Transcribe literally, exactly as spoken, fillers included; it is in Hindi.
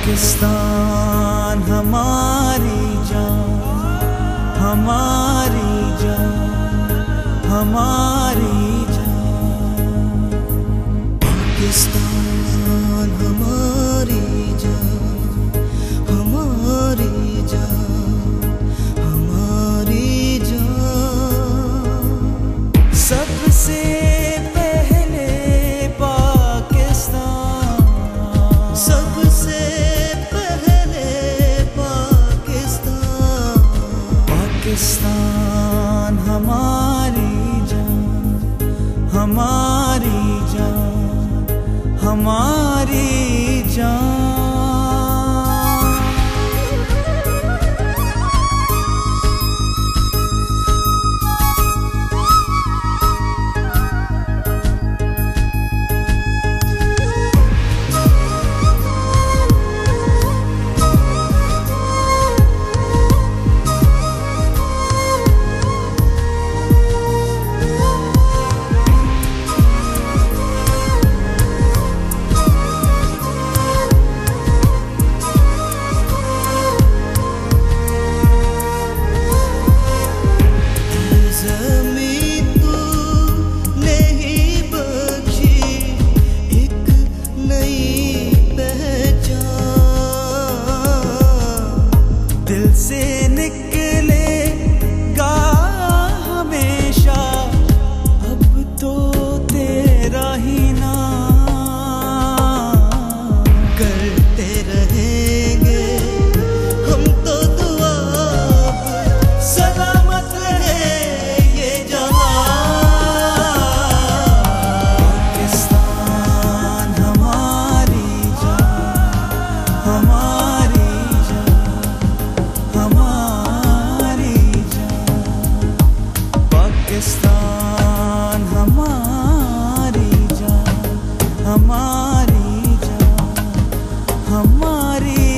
पाकिस्तान हमारी जान, हमारी जान, हमारी जान। पाकिस्तान हमारी जान, हमारी जान, हमारी जान। सबसे पहले पाकिस्तान, सबसे पहले पाकिस्तान। पाकिस्तान हमारी जान, हमारी जान, हमारी जान। दिल से निकलेगा हमेशा अब तो तेरा ही नाम। करते रहेंगे हम तो दुआ, सलामत रहे ये जहां। पाकिस्तान हमारी जान, हमारी हमारी जान। पाकिस्तान हमारी जान, हमारी जान, हमारी